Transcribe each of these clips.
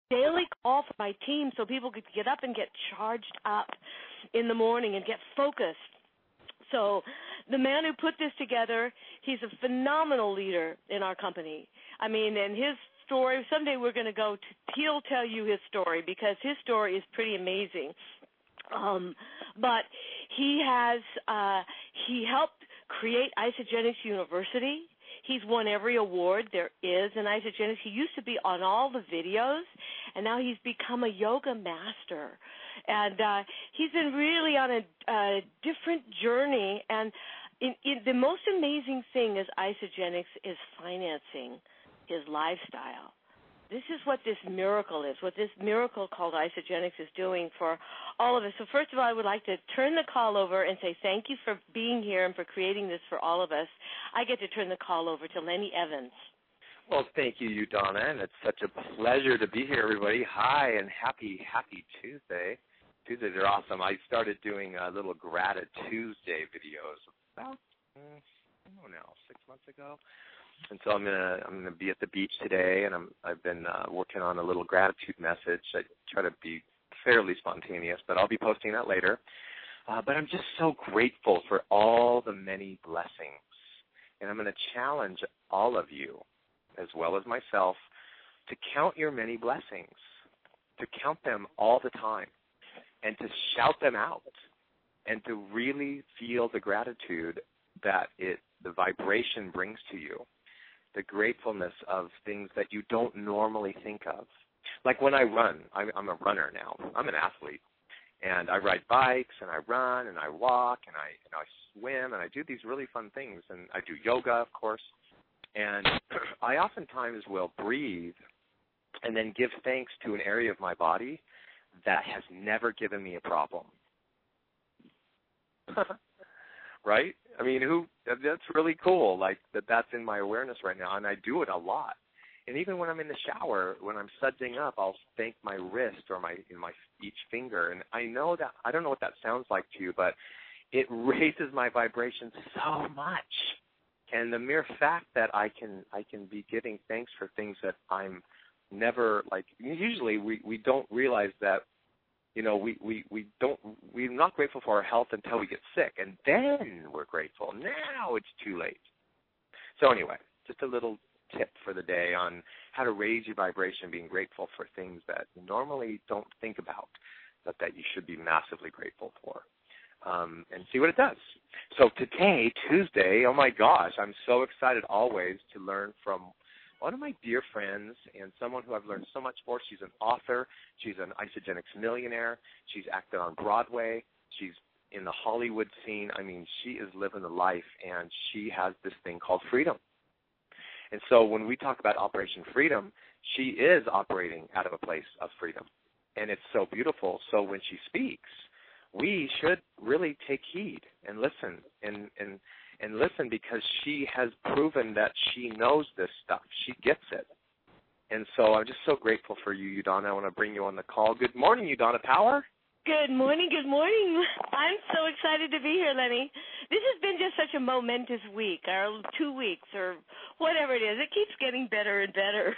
daily call for my team so people could get up and get charged up in the morning and get focused. So the man who put this together, he's a phenomenal leader in our company. I mean, and his story, someday we're going to go to, he'll tell you his story because his story is pretty amazing. But he helped create Isagenix University. He's won every award there is in Isagenix. He used to be on all the videos, and now he's become a yoga master. And he's been really on a different journey. And the most amazing thing is Isagenix is financing his lifestyle. This is what this miracle is, what this miracle called Isagenix is doing for all of us. So first of all, I would like to turn the call over and say thank you for being here and for creating this for all of us. I get to turn the call over to Lenny Evans. Well, thank you, Donna, and it's such a pleasure to be here, everybody. Hi, and happy Tuesday. Tuesdays are awesome. I started doing little Gratitude Tuesday videos about, 6 months ago. And so I'm gonna be at the beach today, and I've been working on a little gratitude message. I try to be fairly spontaneous, but I'll be posting that later. But I'm just so grateful for all the many blessings, and I'm going to challenge all of you, as well as myself, to count your many blessings, to count them all the time, and to shout them out, and to really feel the gratitude that the vibration brings to you. The gratefulness of things that you don't normally think of. Like when I run, I'm a runner now. I'm an athlete. And I ride bikes, and I run, and I walk, and I swim, and I do these really fun things. And I do yoga, of course. And I oftentimes will breathe and then give thanks to an area of my body that has never given me a problem. Right? I mean, that's really cool, like that's in my awareness right now, and I do it a lot. And even when I'm in the shower, when I'm sudsing up, I'll thank my wrist or each finger. And I know that, I don't know what that sounds like to you, but it raises my vibration so much. And the mere fact that I can be giving thanks for things that I'm never, like, usually we don't realize that, we're not grateful for our health until we get sick, and then we're grateful. Now it's too late. So anyway, just a little tip for the day on how to raise your vibration, being grateful for things that you normally don't think about, but that you should be massively grateful for, and see what it does. So today, Tuesday, oh my gosh, I'm so excited always to learn from one of my dear friends and someone who I've learned so much for. She's an author. She's an Isagenix millionaire. She's acted on Broadway. She's in the Hollywood scene. I mean, she is living the life, and she has this thing called freedom. And so when we talk about Operation Freedom, she is operating out of a place of freedom. And it's so beautiful. So when she speaks, we should really take heed and listen and listen, because she has proven that she knows this stuff. She gets it. And so I'm just so grateful for you, Udana. I want to bring you on the call. Good morning, Udana Power. Good morning. I'm so excited to be here, Lenny. This has been just such a momentous week, or 2 weeks, or whatever it is. It keeps getting better and better.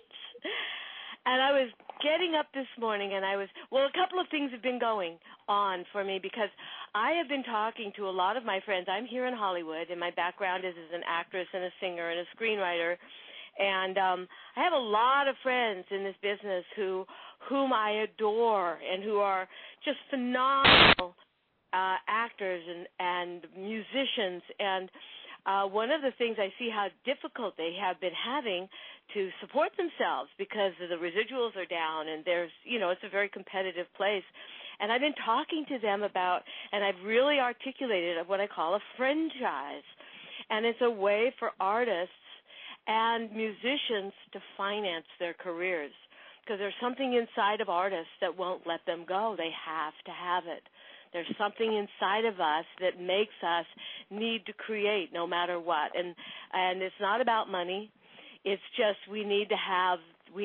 And I was getting up this morning, and a couple of things have been going on for me, because I have been talking to a lot of my friends. I'm here in Hollywood, and my background is as an actress and a singer and a screenwriter. And I have a lot of friends in this business whom I adore and who are just phenomenal actors and musicians. And one of the things I see how difficult they have been having to support themselves, because the residuals are down, and there's, it's a very competitive place. And I've been talking to them about, and I've really articulated what I call a franchise. And it's a way for artists and musicians to finance their careers, because there's something inside of artists that won't let them go. They have to have it. There's something inside of us that makes us need to create no matter what. And it's not about money. It's just we need to have,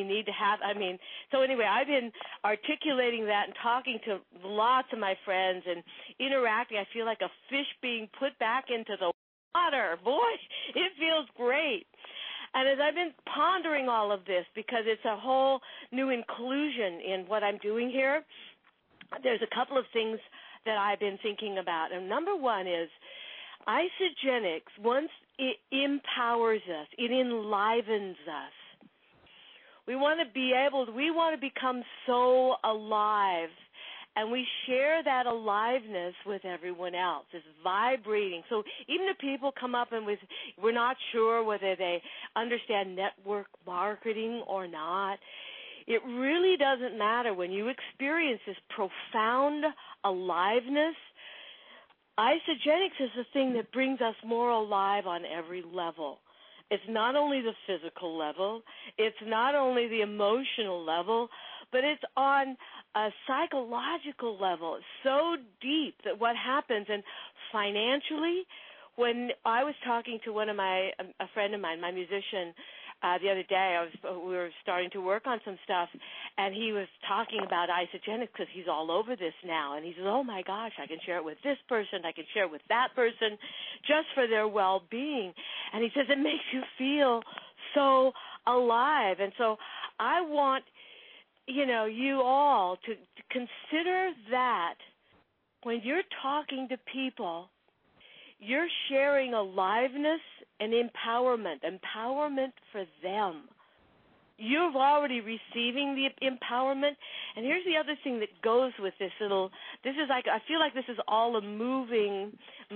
so anyway, I've been articulating that and talking to lots of my friends and interacting. I feel like a fish being put back into the water. Boy, it feels great. And as I've been pondering all of this, because it's a whole new inclusion in what I'm doing here, there's a couple of things that I've been thinking about. And number one is Isagenix, once it empowers us, it enlivens us. We want to become so alive, and we share that aliveness with everyone else. It's vibrating. So even if people come up and we're not sure whether they understand network marketing or not, it really doesn't matter. When you experience this profound aliveness, Isagenix is the thing that brings us more alive on every level. It's not only the physical level, it's not only the emotional level, but it's on a psychological level. It's so deep that what happens, and financially, when I was talking to a friend of mine, my musician, the other day, we were starting to work on some stuff, and he was talking about Isagenix because he's all over this now. And he says, oh, my gosh, I can share it with this person, I can share it with that person, just for their well-being. And he says, it makes you feel so alive. And so I want, you all to consider that when you're talking to people, you're sharing aliveness and empowerment for them. You're already receiving the empowerment. And here's the other thing that goes with this I feel like this is all a moving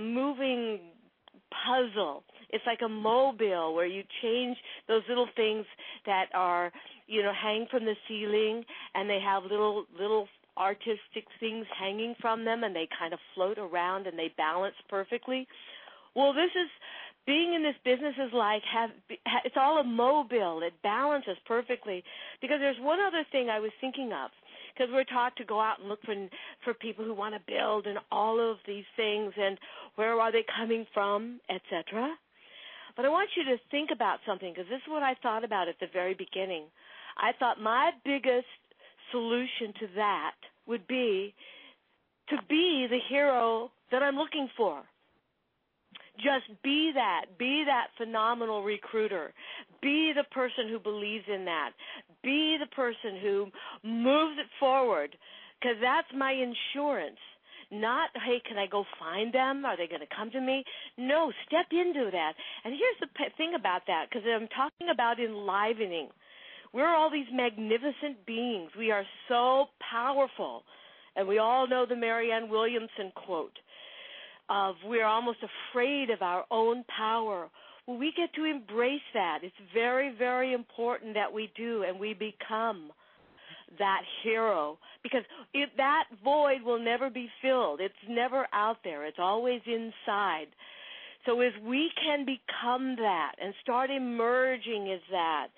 puzzle. It's like a mobile where you change those little things that are, hang from the ceiling, and they have little artistic things hanging from them, and they kind of float around and they balance perfectly. Well, being in this business is like it's all a mobile. It balances perfectly. Because there's one other thing I was thinking of, because we're taught to go out and look for people who want to build and all of these things, and where are they coming from, etc. But I want you to think about something, because this is what I thought about at the very beginning. I thought my biggest solution to that would be to be the hero that I'm looking for. Just be that phenomenal recruiter. Be the person who believes in that. Be the person who moves it forward, because that's my insurance. Not, hey, can I go find them? Are they going to come to me? No, step into that. And here's the thing about that, because I'm talking about enlivening. We're all these magnificent beings. We are so powerful. And we all know the Marianne Williamson quote of we're almost afraid of our own power. Well, we get to embrace that. It's very, very important that we do, and we become that hero, because that void will never be filled. It's never out there. It's always inside. So as we can become that and start emerging as that,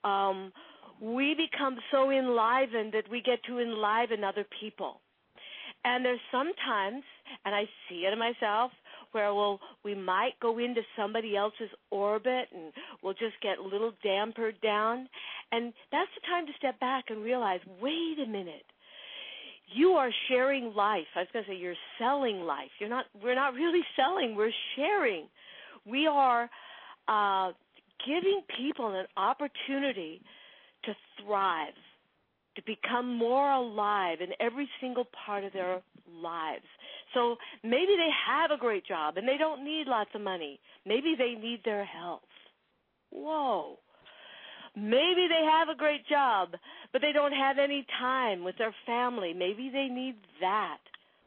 we become so enlivened that we get to enliven other people. And there's sometimes, and I see it in myself, where we might go into somebody else's orbit and we'll just get a little dampered down. And that's the time to step back and realize, wait a minute, you are sharing life. I was going to say you're selling life. We're not really selling, we're sharing. We are giving people an opportunity to thrive, to become more alive in every single part of their lives. So maybe they have a great job and they don't need lots of money. Maybe they need their health. Whoa. Maybe they have a great job, but they don't have any time with their family. Maybe they need that.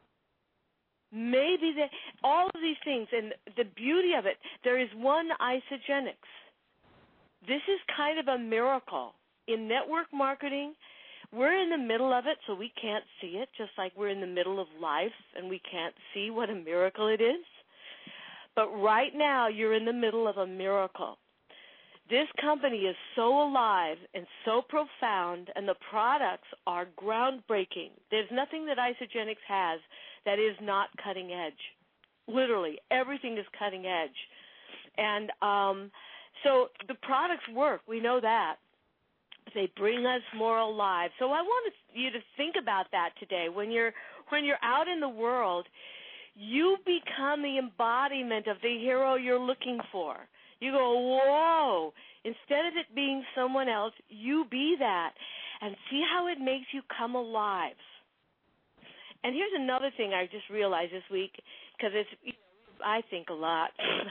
Maybe all of these things, and the beauty of it, there is one Isagenix. This is kind of a miracle. In network marketing, we're in the middle of it, so we can't see it, just like we're in the middle of life and we can't see what a miracle it is. But right now, you're in the middle of a miracle. This company is so alive and so profound, and the products are groundbreaking. There's nothing that Isagenix has that is not cutting edge. Literally, everything is cutting edge. And so the products work. We know that. They bring us more alive. So I want you to think about that today. When you're out in the world, you become the embodiment of the hero you're looking for. You go, whoa. Instead of it being someone else, you be that. And see how it makes you come alive. And here's another thing I just realized this week, because I think a lot.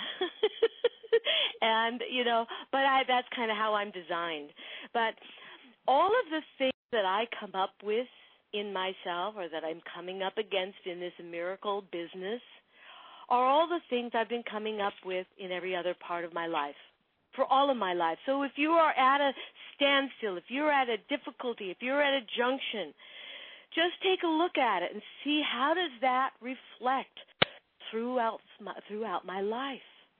And, but that's kind of how I'm designed. But all of the things that I come up with in myself or that I'm coming up against in this miracle business are all the things I've been coming up with in every other part of my life, for all of my life. So if you are at a standstill, if you're at a difficulty, if you're at a junction, just take a look at it and see how does that reflect throughout my life.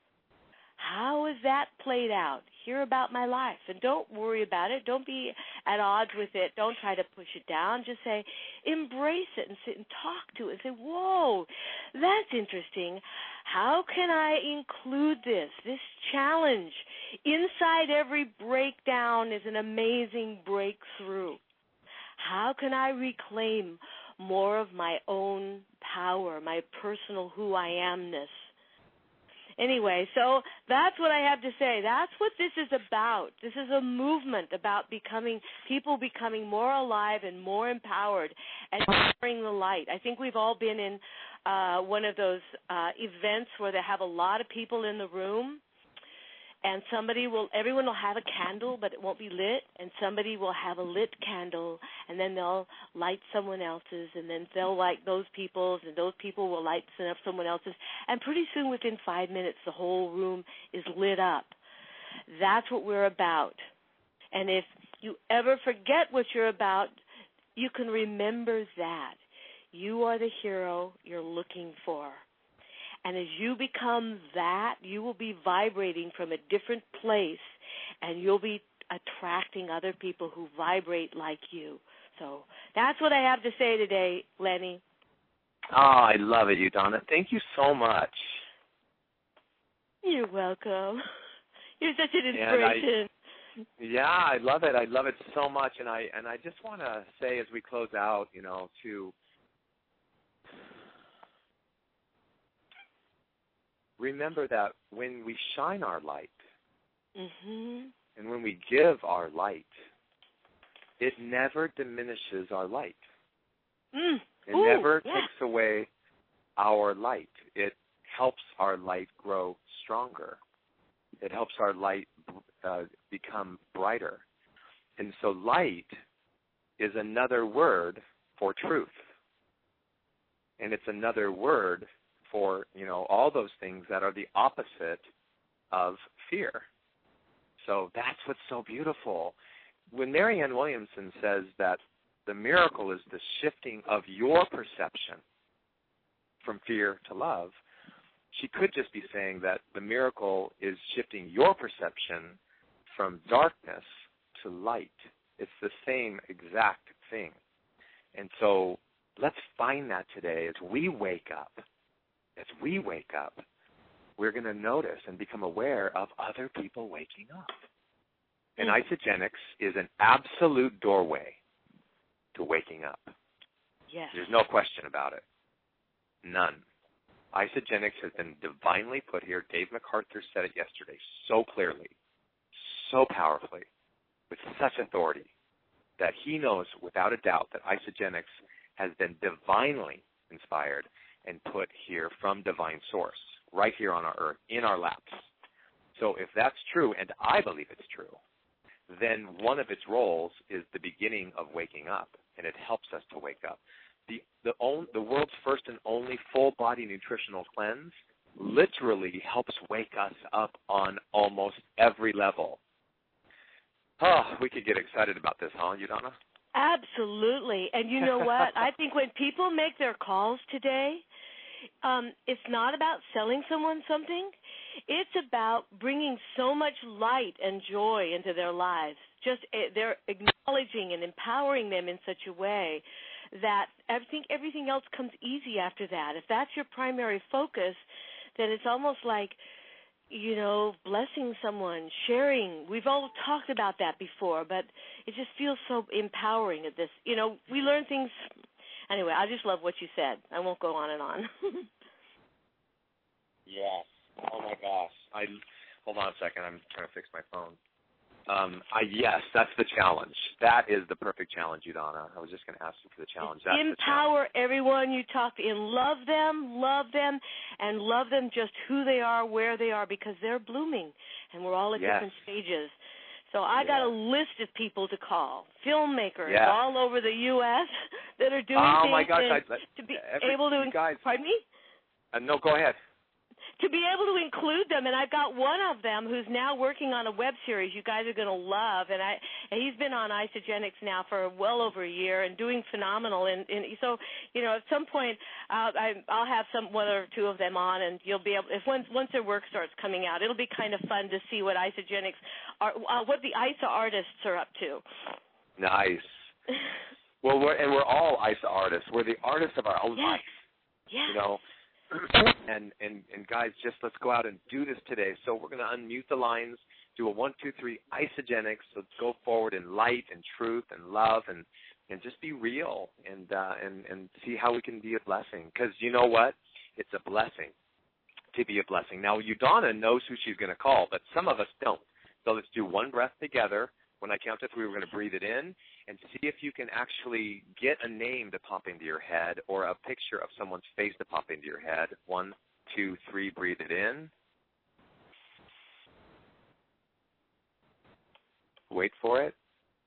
How is that played out? Hear about my life. And don't worry about it. Don't be at odds with it. Don't try to push it down. Just say, embrace it and sit and talk to it and say, whoa, that's interesting. How can I include this challenge? Inside every breakdown is an amazing breakthrough. How can I reclaim more of my own power, my personal who I amness? Anyway, so that's what I have to say. That's what this is about. This is a movement about people becoming more alive and more empowered and sharing the light. I think we've all been in one of those events where they have a lot of people in the room, and everyone will have a candle, but it won't be lit, and somebody will have a lit candle, and then they'll light someone else's, and then they'll light those people's, and those people will light someone else's, and pretty soon, within 5 minutes, the whole room is lit up. That's what we're about. And if you ever forget what you're about, you can remember that. You are the hero you're looking for. And as you become that, you will be vibrating from a different place, and you'll be attracting other people who vibrate like you. So that's what I have to say today, Lenny. Oh, I love it, Donna. Thank you so much. You're welcome. You're such an inspiration. I love it. I love it so much. And I just want to say as we close out, to remember that when we shine our light and when we give our light, it never diminishes our light. It never takes away our light. It helps our light grow stronger. It helps our light become brighter. And so light is another word for truth. And it's another word for, all those things that are the opposite of fear. So that's what's so beautiful. When Marianne Williamson says that the miracle is the shifting of your perception from fear to love, she could just be saying that the miracle is shifting your perception from darkness to light. It's the same exact thing. And so let's find that today as we wake up. As we wake up, we're going to notice and become aware of other people waking up. And Isagenix is an absolute doorway to waking up. Yes. There's no question about it. None. Isagenix has been divinely put here. Dave MacArthur said it yesterday so clearly, so powerfully, with such authority, that he knows without a doubt that Isagenix has been divinely inspired and put here from divine source, right here on our earth, in our laps. So if that's true, and I believe it's true, then one of its roles is the beginning of waking up, and it helps us to wake up. The world's first and only full-body nutritional cleanse literally helps wake us up on almost every level. Oh, we could get excited about this, huh, Donna? Absolutely. And you know what? I think when people make their calls today, it's not about selling someone something. It's about bringing so much light and joy into their lives. Just they're acknowledging and empowering them in such a way that I think everything else comes easy after that. If that's your primary focus, then it's almost like, blessing someone, sharing. We've all talked about that before, but it just feels so empowering at this. We learn things. Anyway, I just love what you said. I won't go on and on. Yes. Oh, my gosh. Hold on a second. I'm trying to fix my phone. Yes, that's the challenge. That is the perfect challenge, Udana. I was just going to ask you for the challenge. That's Empower everyone you talk to and love them, and love them just who they are, where they are, because they're blooming, and we're all at different stages. So I got a list of people to call, filmmakers all over the U.S. that are doing things my gosh, to be able to. Pardon me? No, go ahead. To be able to include them, and I've got one of them who's now working on a web series you guys are going to love, and he's been on Isagenix now for well over a year and doing phenomenal. And so, you know, at some point I'll have one or two of them on, and you'll be able, if once their work starts coming out, it'll be kind of fun to see what Isagenix are, what the ISA artists are up to. Nice. Well, we're all ISA artists. We're the artists of our own life. Yeah. You know. And guys, just let's go out and do this today. So we're going to unmute the lines, do a 1, 2, 3 Isagenix. Let's go forward in light and truth and love and just be real and see how we can be a blessing. Because you know what? It's a blessing to be a blessing. Now, Udana knows who she's going to call, but some of us don't. So let's do one breath together. When I count to 3, we're going to breathe it in and see if you can actually get a name to pop into your head or a picture of someone's face to pop into your head. 1, 2, 3, breathe it in. Wait for it.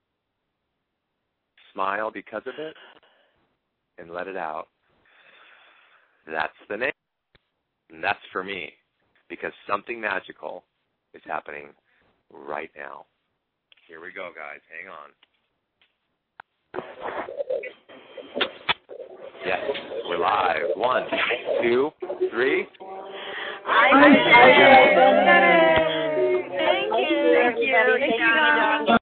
Smile because of it. And let it out. That's the name. And that's for me because something magical is happening right now. Here we go, guys. Hang on. Yes, we're live. 1, 2, 3. Thank you.